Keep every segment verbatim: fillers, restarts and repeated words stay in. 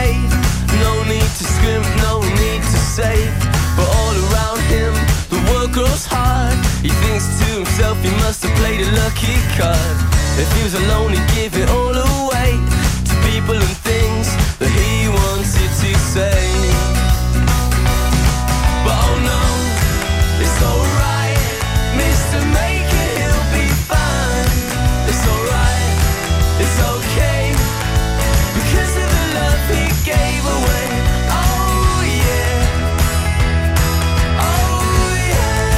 brave. No need to scrimp, no need to save. But all around him, the world grows hard. He thinks to himself he must have played a lucky card. If he was alone, he'd give it all away to people and things that he wanted to say. But oh no, it's alright, Mister Maker, he'll be fine. It's alright, it's okay, because of the love he gave away. Oh yeah, oh yeah.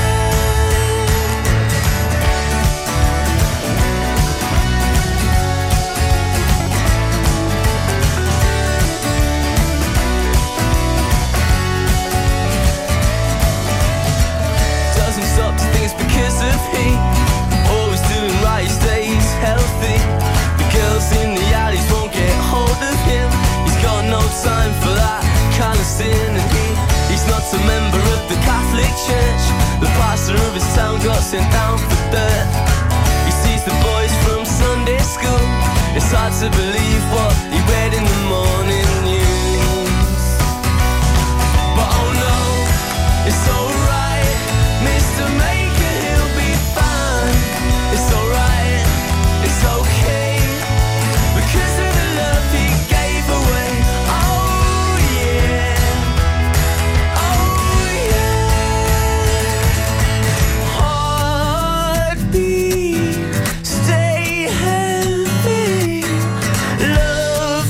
Doesn't stop to think it's because of he. Always doing right, he stays healthy. The girls in the alleys won't get hold of him. He's got no time for that kind of sin. And he, he's not a member of the Catholic Church. The pastor of his town got sent down for dirt. He sees the boys from Sunday school. It's hard to believe what he read in the morning news. But oh no, it's alright, Mister Maker, he'll be fine. It's alright, it's okay, because of the love he gave away. Oh yeah, oh yeah. Heartbeat, stay healthy. Love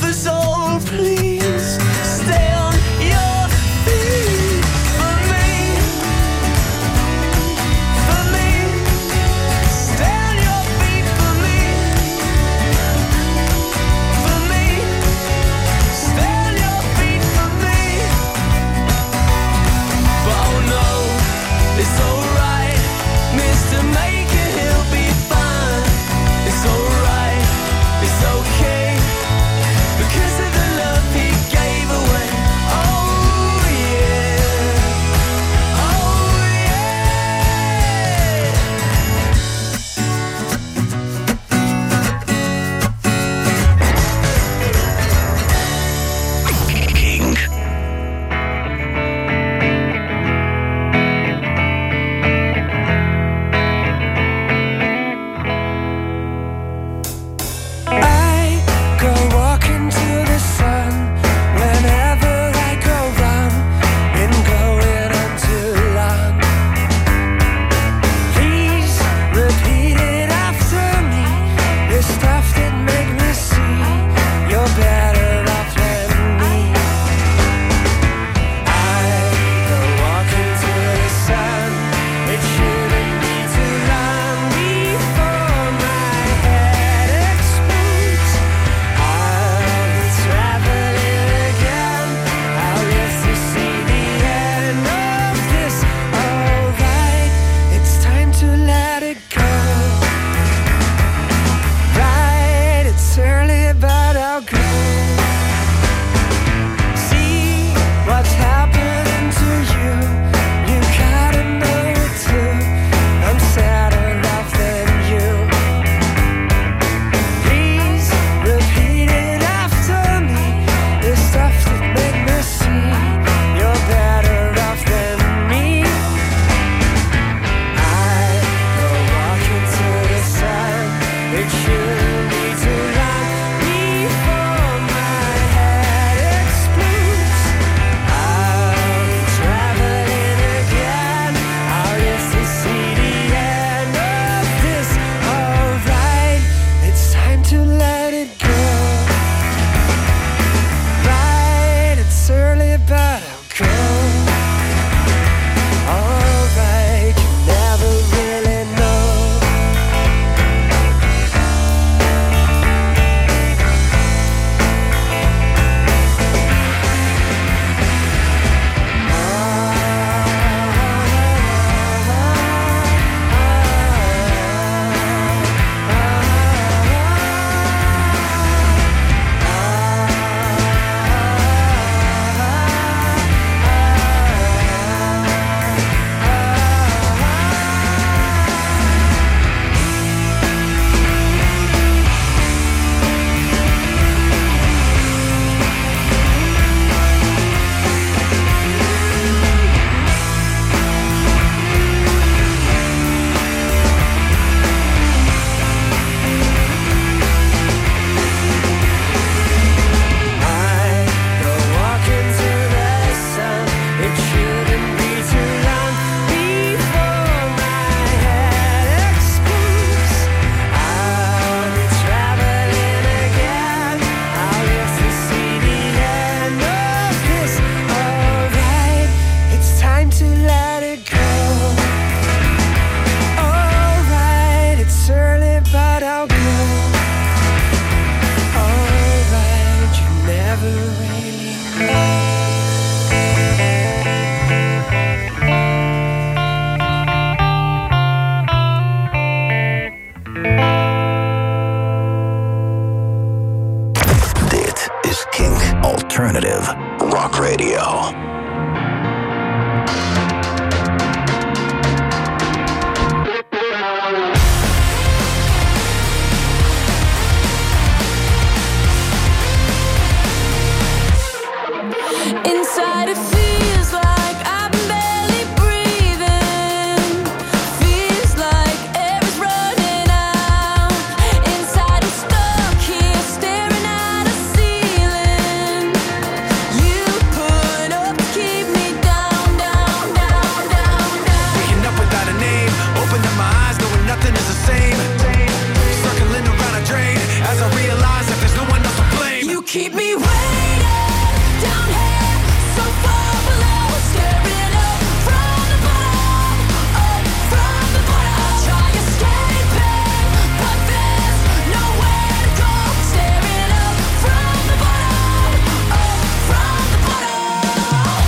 Alternative Rock Radio. Inside it feels like I'm barely breathing. Feels like air is running out. Inside I'm stuck here staring at a ceiling. You put up to keep me down, down, down, down, down. Waking up without a name, opening my eyes knowing nothing is the same. Circling around a drain as I realize that there's no one else to blame. You keep me waiting down here, so far below, staring up from the bottom, up from the bottom. I try escaping, but there's nowhere to go. Staring up from the bottom, up from the bottom.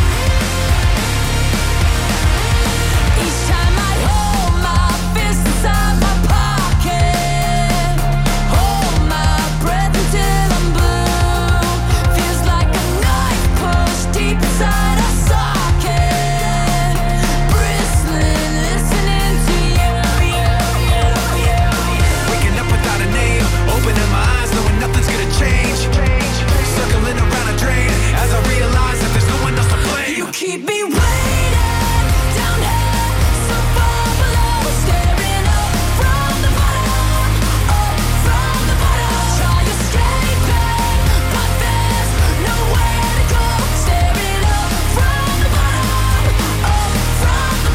Each time I hold my fist inside my pocket, hold my breath until I'm blue. Feels like a knife pushed deep inside a socket, bristling, listening to you, you, you, you, you. Waking up without a name, opening my eyes knowing nothing's gonna change. Circling around a drain as I realize that there's no one else to blame. You keep me waiting down here, so far below, staring up from the bottom, up from the bottom. I try escaping, but there's nowhere to go. Staring up from the bottom, up from the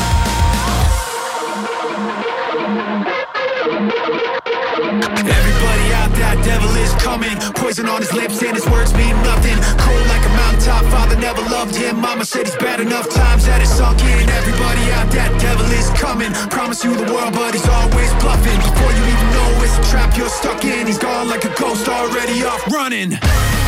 bottom. Everybody out there, devil is coming. Poison on his lips and his words mean nothing. Cold like a mountaintop, father never loved him. Mama said he's bad enough times that it's sunk in. Everybody out there, devil is coming. Promise you the world, but he's always bluffing. Before you even know it's a trap you're stuck in, he's gone like a ghost already off running.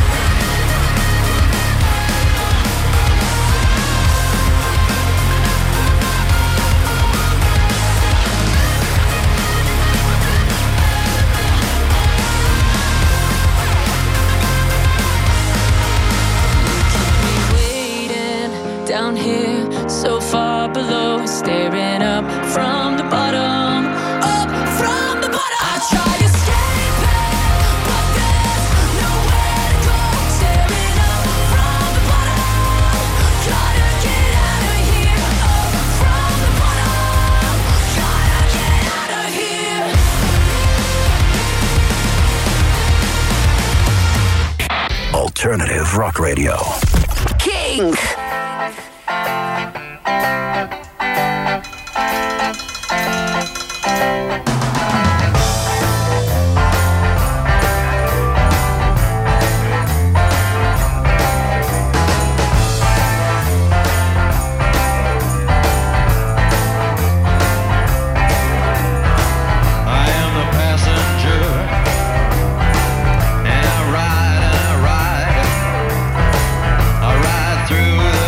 Waiting down here, so far below, staring up from the bottom, up from the bottom. I try escaping, but there's nowhere to go. Staring up from the bottom, gotta get out of here. Up from the bottom, gotta get out of here. Alternative Rock Radio. King. I am the passenger, and I ride and I ride, I ride through the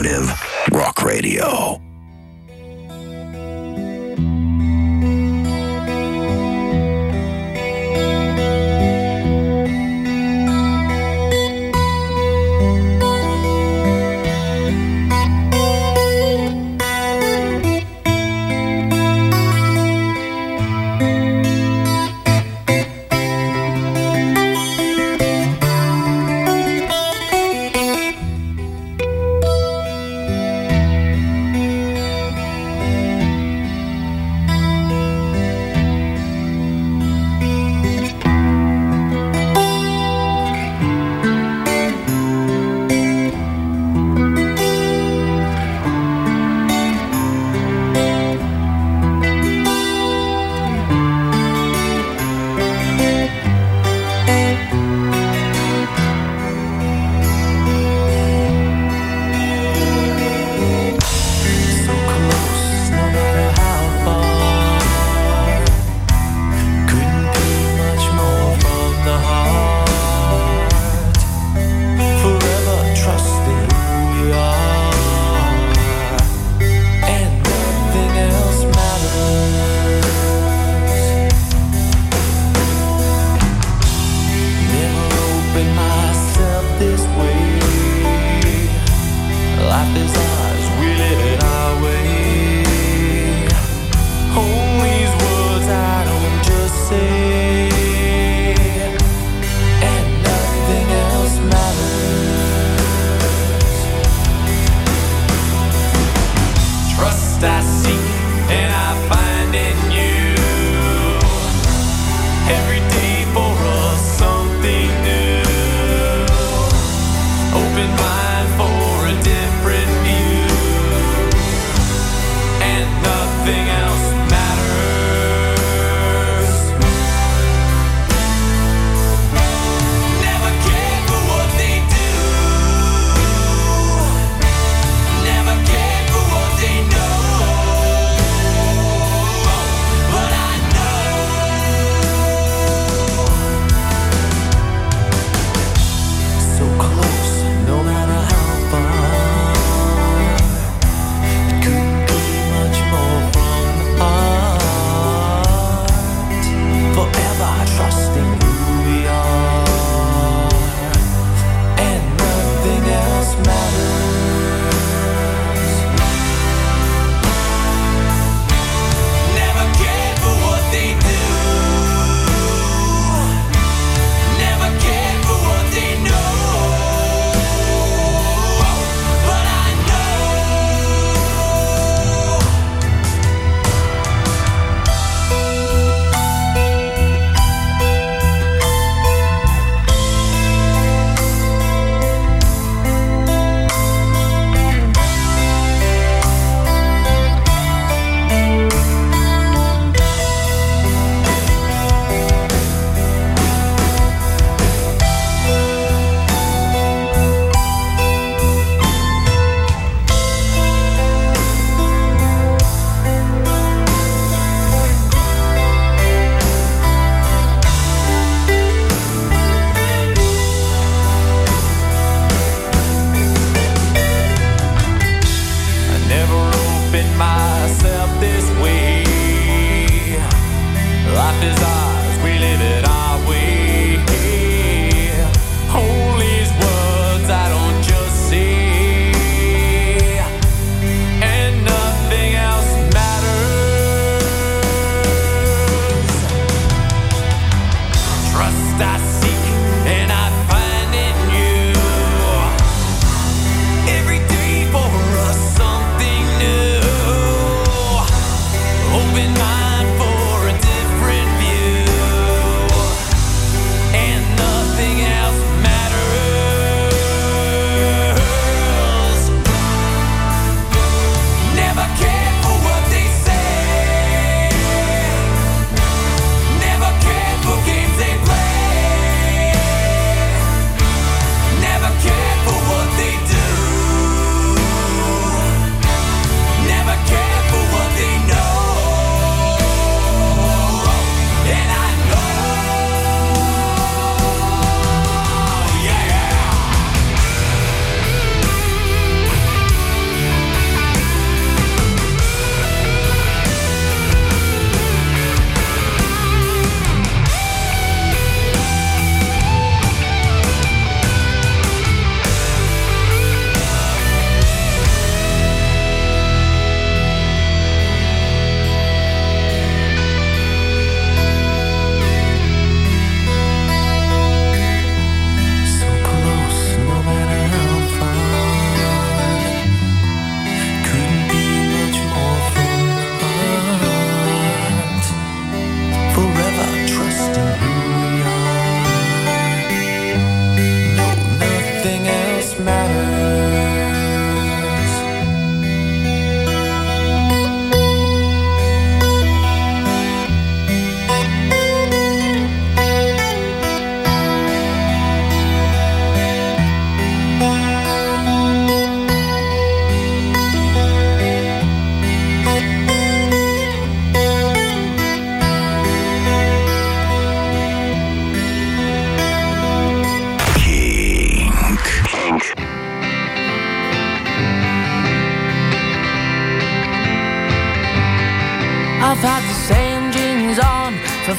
Alternative Rock Radio.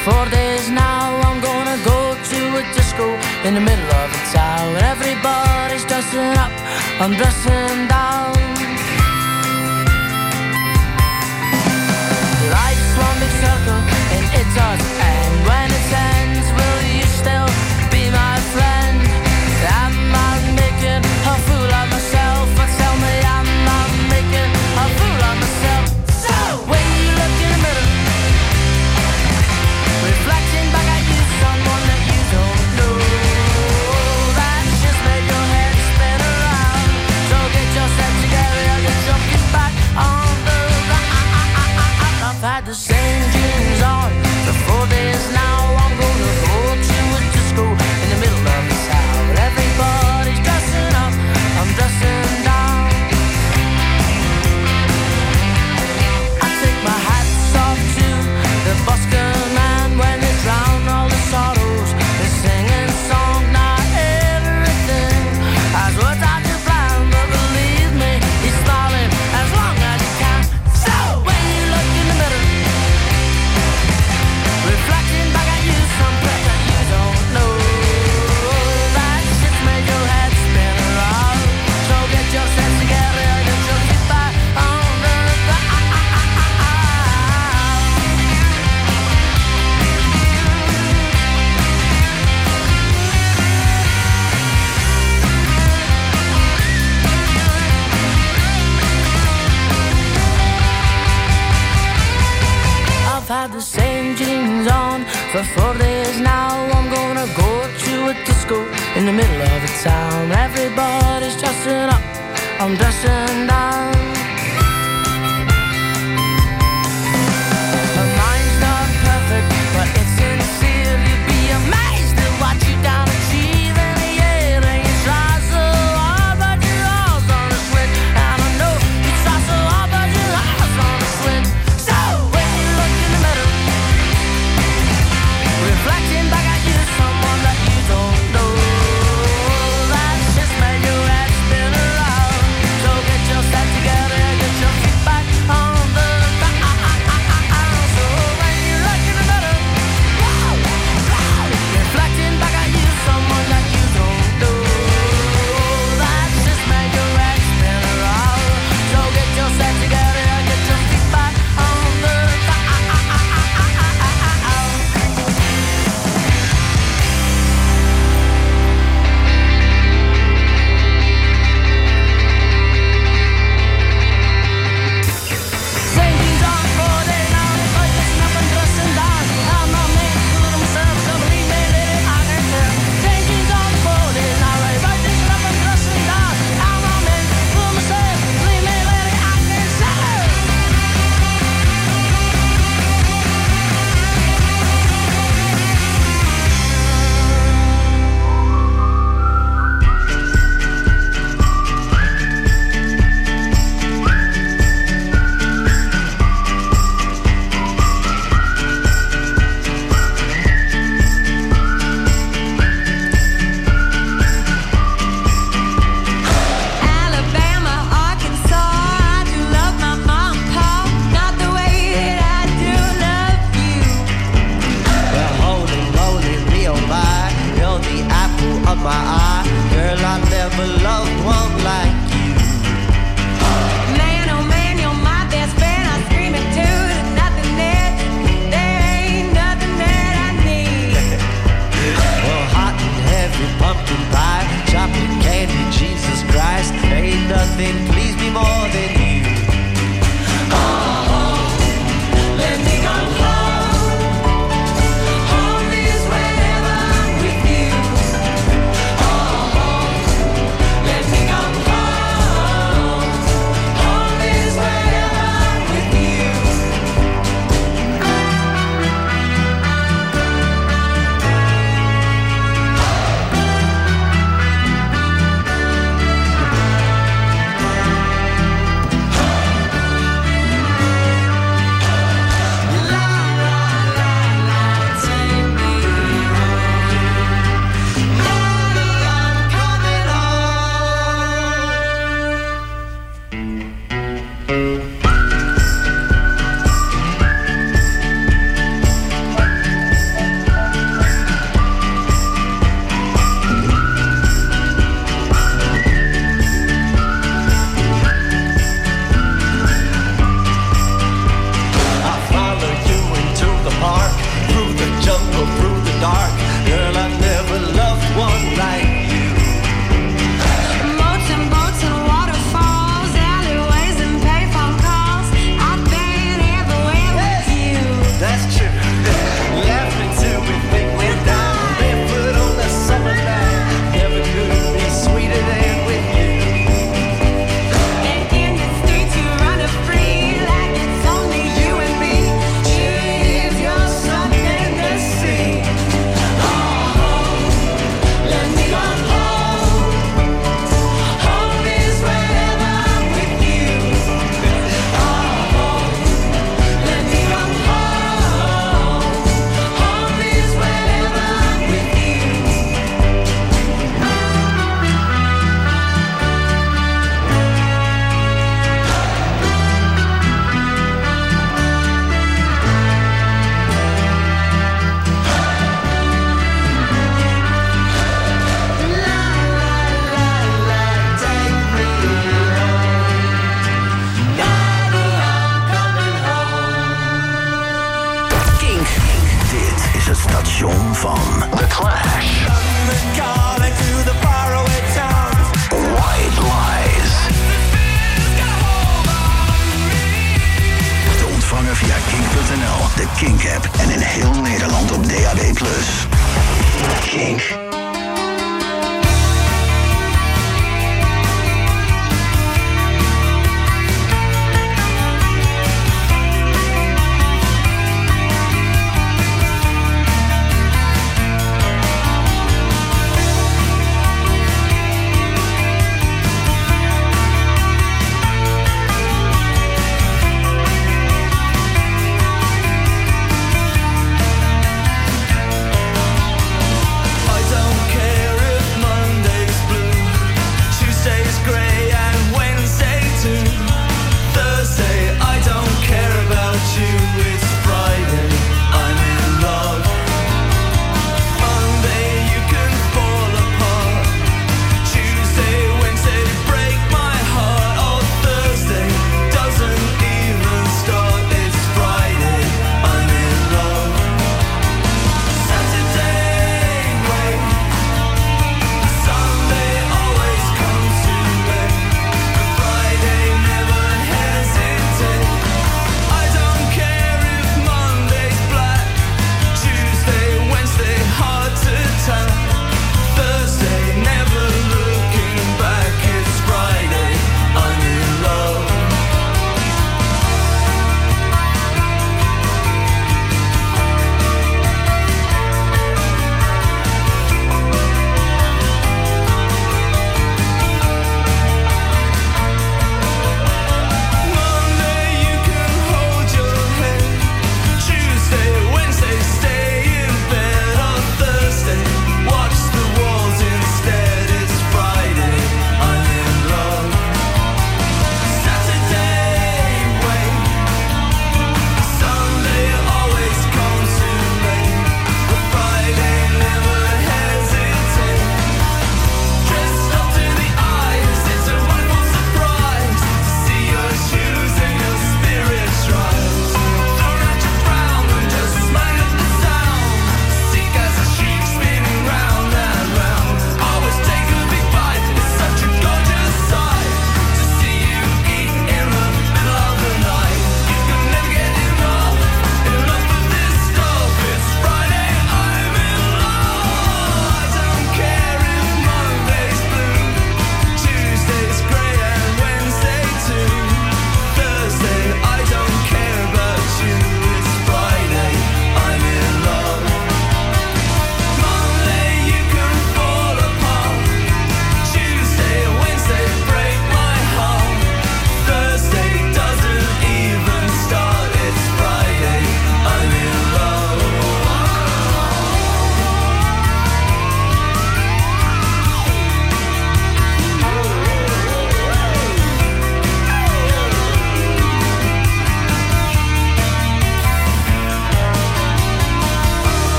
four days now. I'm gonna go to a disco in the middle of the town. Everybody's dressing up, I'm dressing down. Life's one big circle and it does end. When it ends, will you still be my friend? Am I making a fool of myself? Or tell me, am I making a fool of myself? So, when you look in the mirror, reflecting back at you, someone that you don't know, that's just made your head spin around. So get yourself together and get your feet back on the ground. I've had the same jeans on for four days now. I'm gonna go to a disco in the middle of the town. Everybody's dressing up, I'm dressing down. I take my hats off to the busker man when they drown all the sorrows. They're singing songs, not everything has worked out to plan, but believe me, he's smiling as long as he can. So when you look in the mirror, reflecting back at you, some place that you don't know, that shit's made your head spin around. So get yourself together and get your feet back on the ground. I've had the same jeans on for four days now. I'm gonna go to a disco in the middle of the town. Everybody's dressing up, I'm dressing down. My mind's not perfect, but it's sincere. You'd be amazed at what you don't achieve in a year. And you try so hard, but your all's on a switch. And I know you try so hard, but your all's on a switch. So when you look in the mirror, reflecting back at you, someone that you don't know, that's just made your head spin around. So get yourself together and get your feet back on the ground. So when you look in the mirror, reflecting back at you, someone that you don't know, that's just made your head spin around. So get yourself together and get your feet back on the ground. Same jeans on for a day now, if I listen up and dressing down. I'm not made to fool myself, so believe me, lady, I can tell. Same jeans on for a day now, if I listen up and dressing down. I'm not made to fool myself, believe me, lady, I can tell. Alabama, Arkansas, I do love my mom and pop, not the way that I do love you. Well, holy moly, Rio, my, you're the apple of my eye. Girl, I never loved one like you. Man, oh man, you're my best friend. I scream it too. There's nothing that, there ain't nothing that I need. Well, hot and heavy pumpkin pie, chocolate candy, Jesus Christ. Ain't nothing please me more than you. Let me go home. Home is wherever I'm with you. Oh,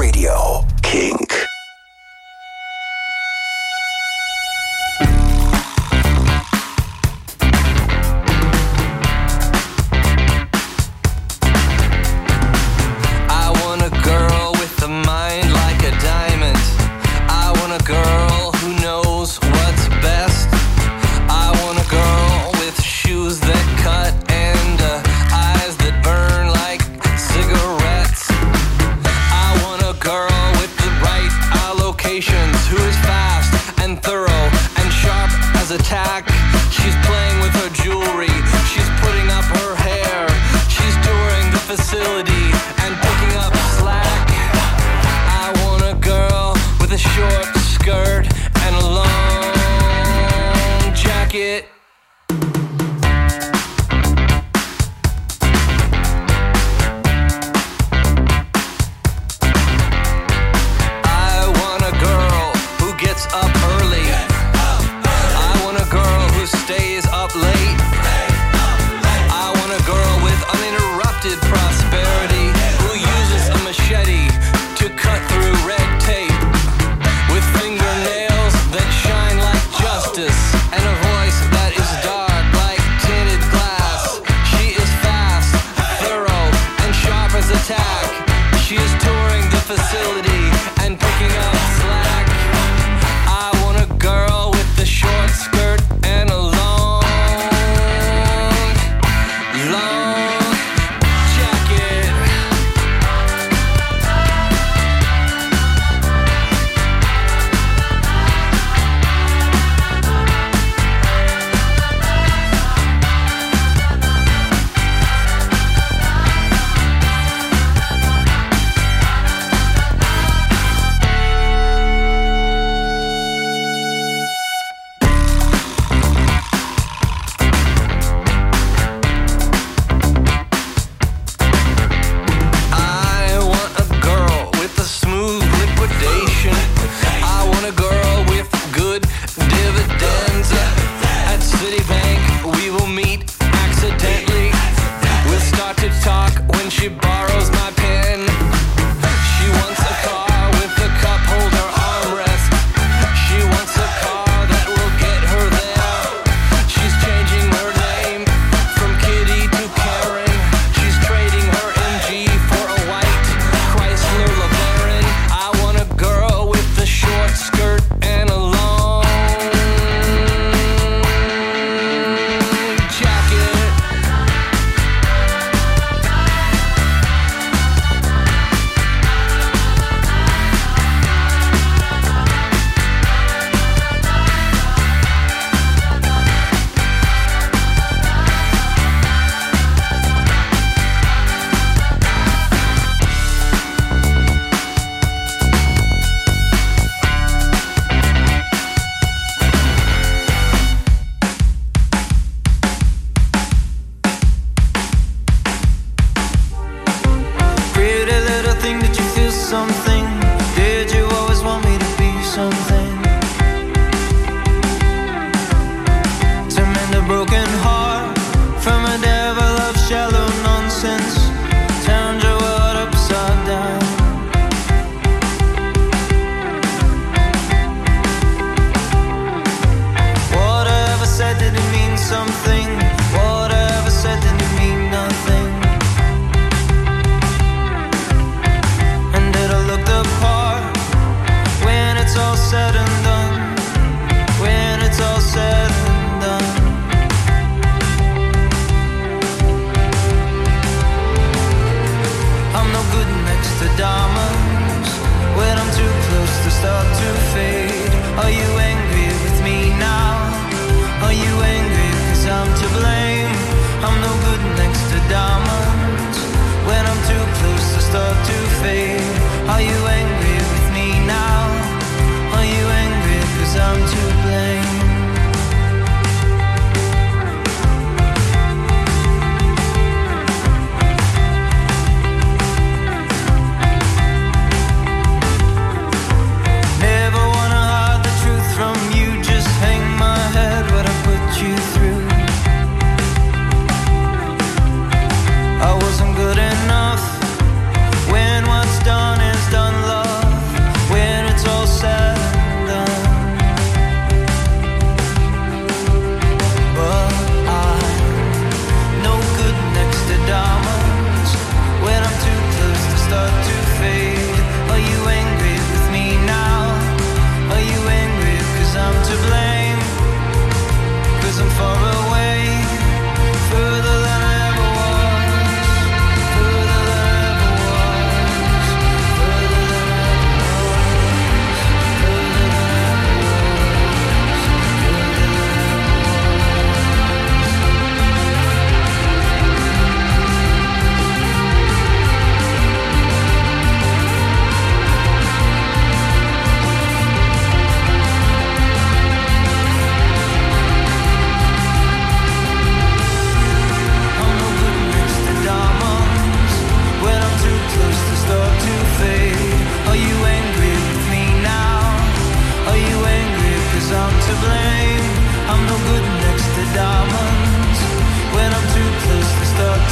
Radio Kink. Are you angry with me now? Are you angry?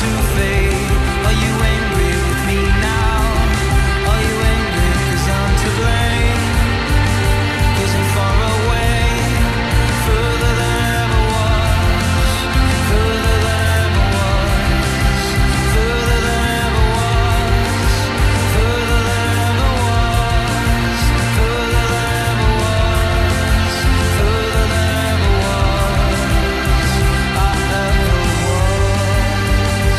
to fade. Are you angry with me now? Are you angry 'cause I'm to blame? 'Cause I'm far away, further than ever was, further than ever was, further than ever was, further than ever was, further than ever was, further than ever was, I ever was.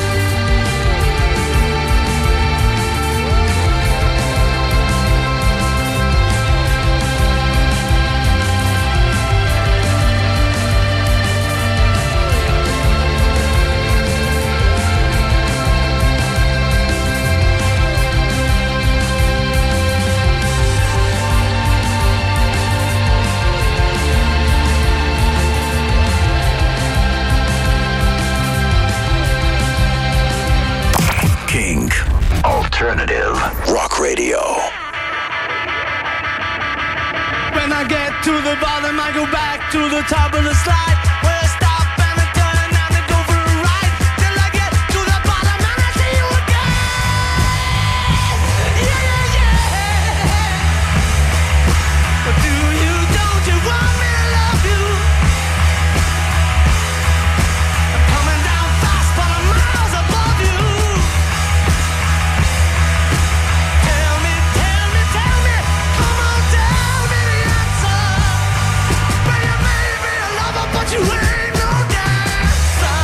King. Alternative Rock Radio. When I get to the bottom, I go back to the top of the slide. Where I stop and I turn and I go for a ride. Till I get to the bottom and I see you again. Yeah, yeah, yeah. But do you, don't you want me to love you? I'm coming down fast, but I'm miles above you. Tell me, tell me, tell me, come on, tell me the answer. Well, you may be a lover, but you ain't no dancer.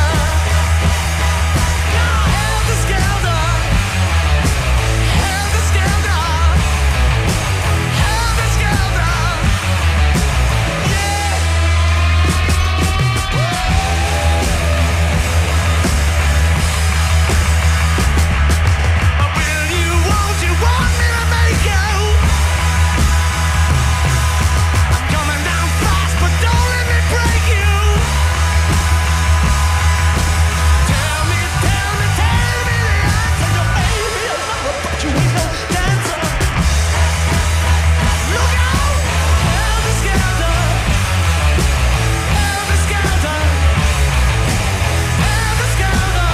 Now helter skelter, helter skelter, helter skelter, yeah. But will you, won't you want me to make you? I'm coming down fast, but don't let me break you. Tell me, tell me, tell me the answer. Your baby is lover, but you ain't no dancer. Look out, helter skelter, helter skelter, helter skelter.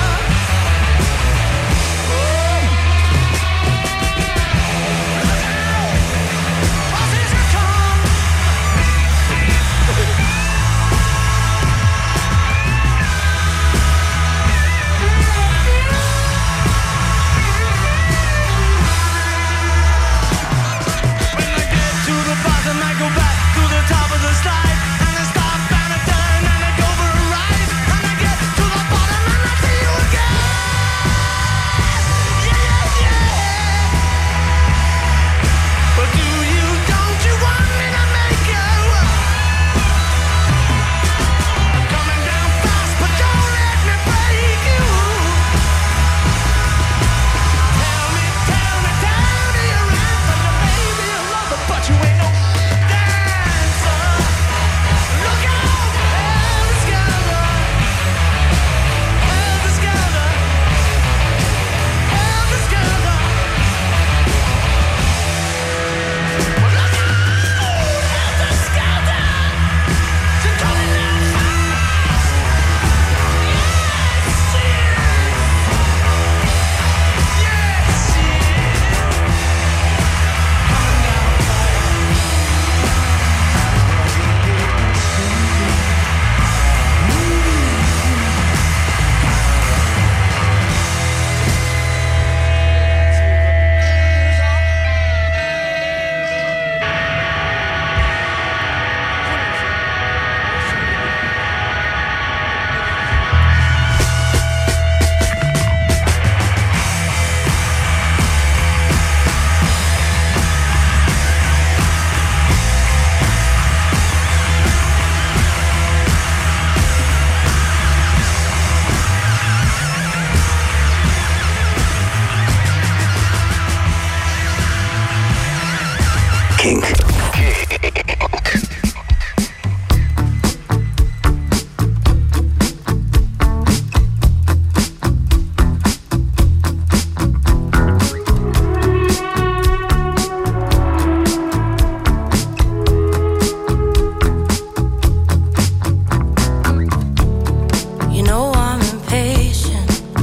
Buses are come. When I get to the bottom, I go back to the top of the slide. And I stop and I turn and I go for a ride. And I get to the bottom and I see you again. Yeah, yeah, yeah. But do you, don't you want me to make you? I'm coming down fast, but don't let me break you. Tell me, tell me, tell me your answer. You may be a lover, but you ain't no dancer. Look out, helter skelter, helter skelter, helter skelter. Well, look out, helter skelter. You're coming down fast. Yes, yeah. Yes, yeah. Coming down King. You know I'm impatient.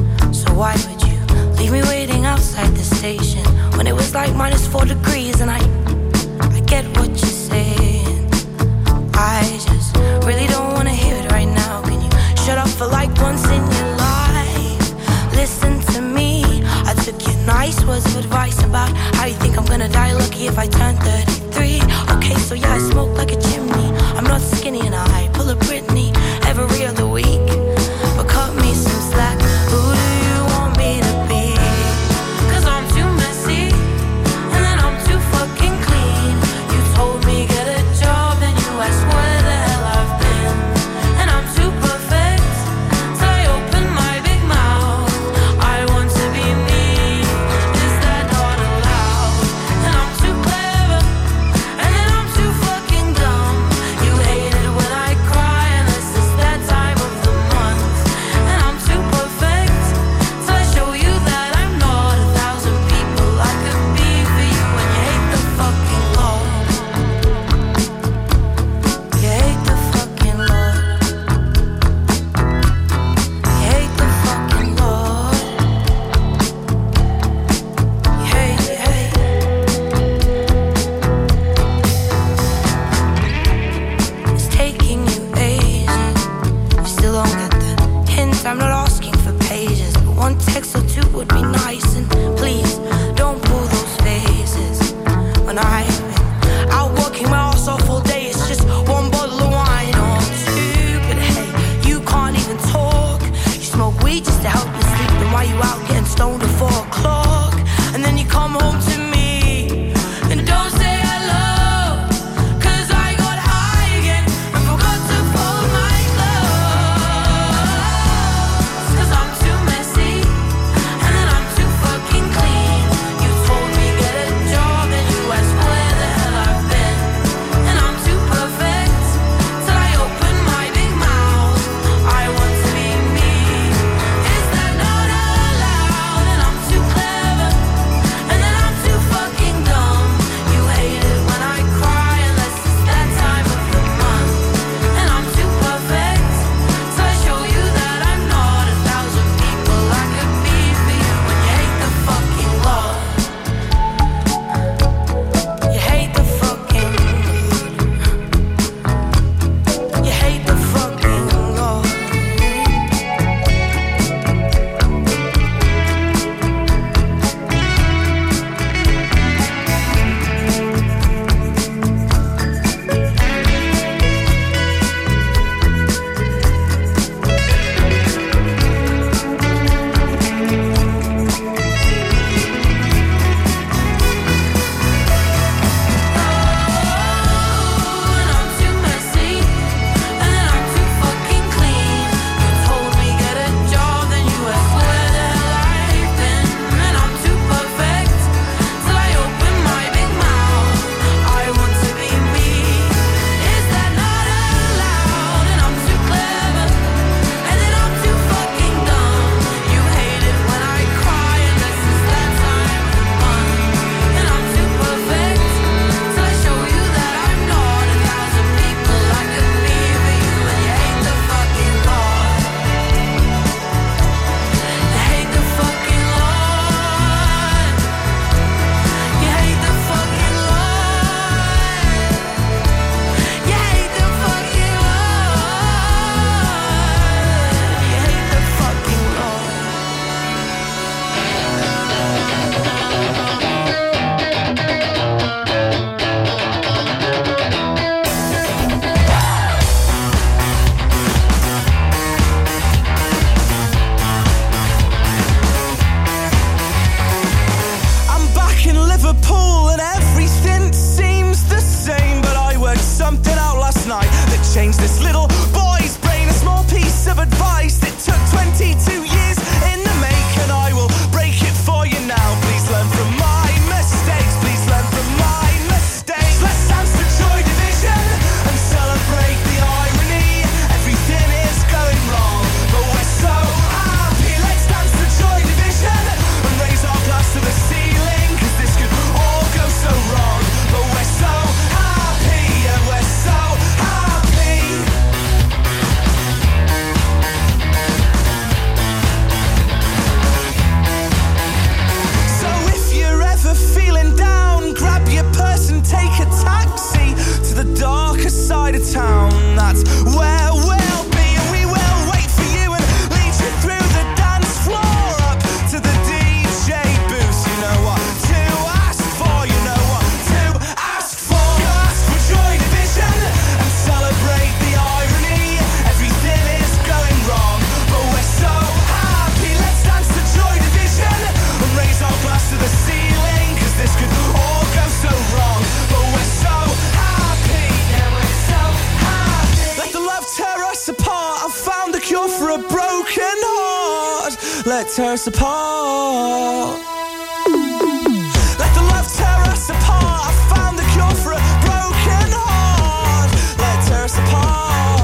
Let tear us apart. Let the love tear us apart. I found the cure for a broken heart. Let tear us apart.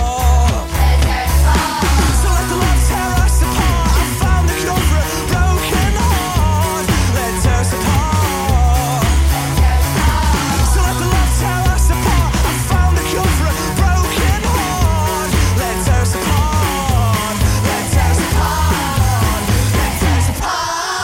So let the love tear us apart. I found the cure for a broken heart. Let tear us apart. So let the love tear us apart. I found the cure for a broken heart. Let tear us apart. Let tear us apart. Let tear us apart.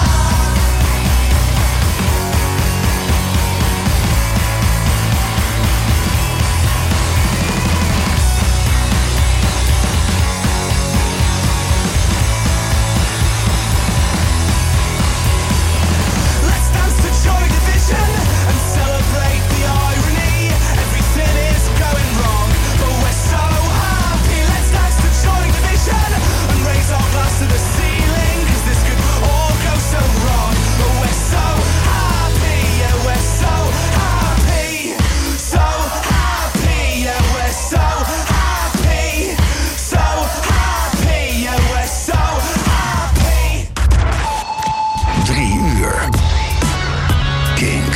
Let's dance to joy division and celebrate the irony. Everything is going wrong, but we're so happy. Let's dance to joy division and raise our glass to the ceiling, 'cause this could all go so wrong. But we're so happy, yeah, we're so happy. So happy, yeah, we're so happy. So happy, yeah, we're so happy. Drie uur. Kink.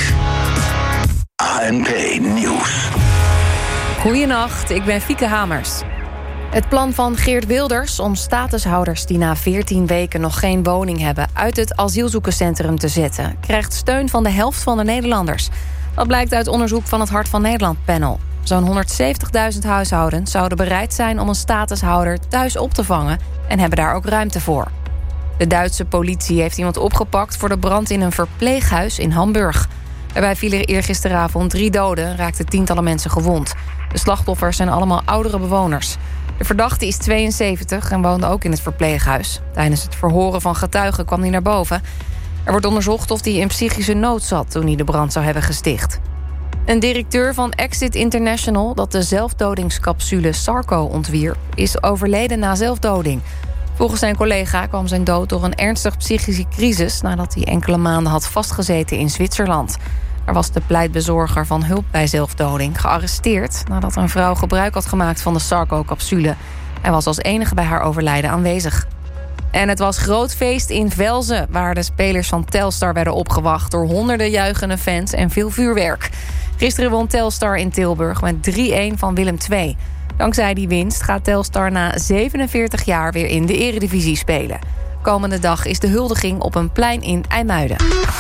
A N P Nieuws. Goedenacht, ik ben Fieke Hamers. Het plan van Geert Wilders om statushouders die na veertien weken nog geen woning hebben uit het asielzoekerscentrum te zetten, krijgt steun van de helft van de Nederlanders. Dat blijkt uit onderzoek van het Hart van Nederland panel. Zo'n honderdzeventigduizend huishoudens zouden bereid zijn om een statushouder thuis op te vangen en hebben daar ook ruimte voor. De Duitse politie heeft iemand opgepakt voor de brand in een verpleeghuis in Hamburg. Daarbij vielen er eergisteravond drie doden en raakten tientallen mensen gewond. De slachtoffers zijn allemaal oudere bewoners. De verdachte is tweeënzeventig en woonde ook in het verpleeghuis. Tijdens het verhoren van getuigen kwam hij naar boven. Er wordt onderzocht of hij in psychische nood zat toen hij de brand zou hebben gesticht. Een directeur van Exit International, dat de zelfdodingscapsule Sarco ontwierp, is overleden na zelfdoding. Volgens zijn collega kwam zijn dood door een ernstig psychische crisis nadat hij enkele maanden had vastgezeten in Zwitserland. Er was de pleitbezorger van hulp bij zelfdoding gearresteerd nadat een vrouw gebruik had gemaakt van de Sarco-capsule. Hij was als enige bij haar overlijden aanwezig. En het was groot feest in Velzen, waar de spelers van Telstar werden opgewacht door honderden juichende fans en veel vuurwerk. Gisteren won Telstar in Tilburg met drie-een van Willem twee. Dankzij die winst gaat Telstar na zevenenveertig jaar weer in de Eredivisie spelen. Komende dag is de huldiging op een plein in IJmuiden.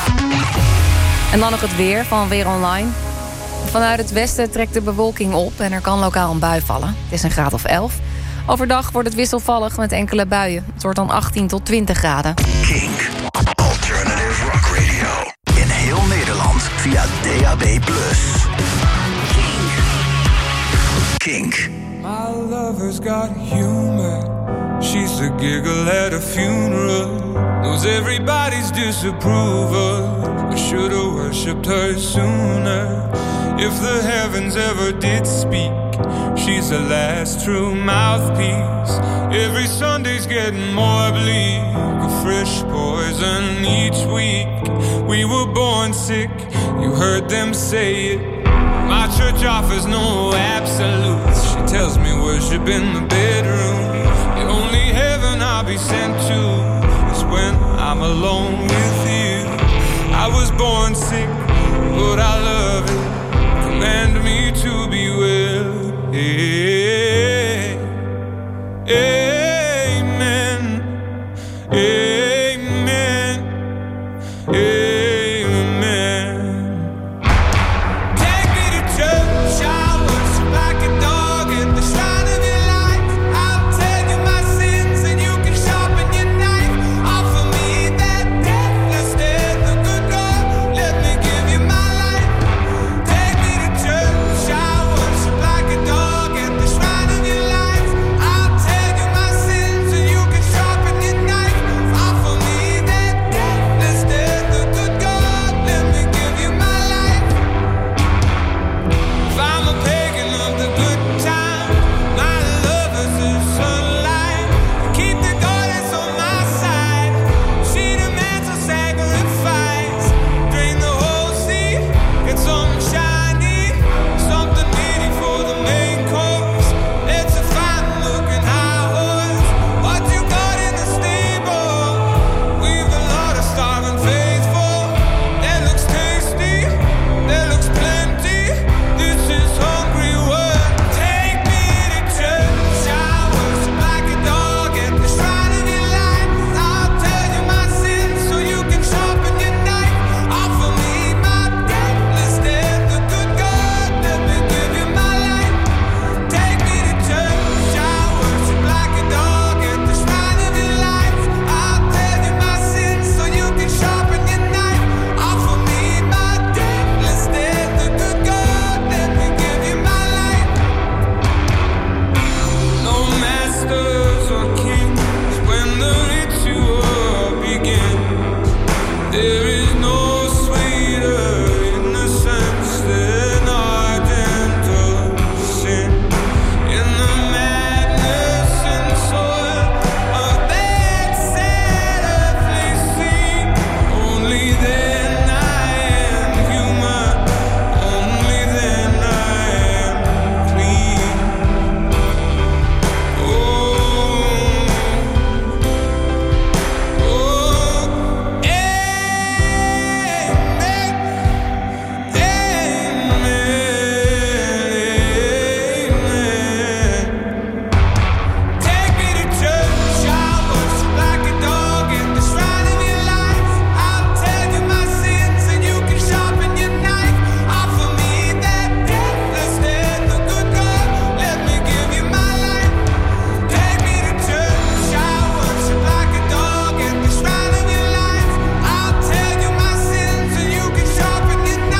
En dan nog het weer van Weer Online. Vanuit het westen trekt de bewolking op en er kan lokaal een bui vallen. Het is een graad of elf. Overdag wordt het wisselvallig met enkele buien. Het wordt dan achttien tot twintig graden. Kink. Alternative Rock Radio. In heel Nederland via D A B plus. Kink. Kink. My lover's got humor. She's the giggle at a funeral. Knows everybody's disapproval. I should've worshipped her sooner. If the heavens ever did speak, she's the last true mouthpiece. Every Sunday's getting more bleak, a fresh poison each week. We were born sick, you heard them say it. My church offers no absolutes. She tells me worship in the bed.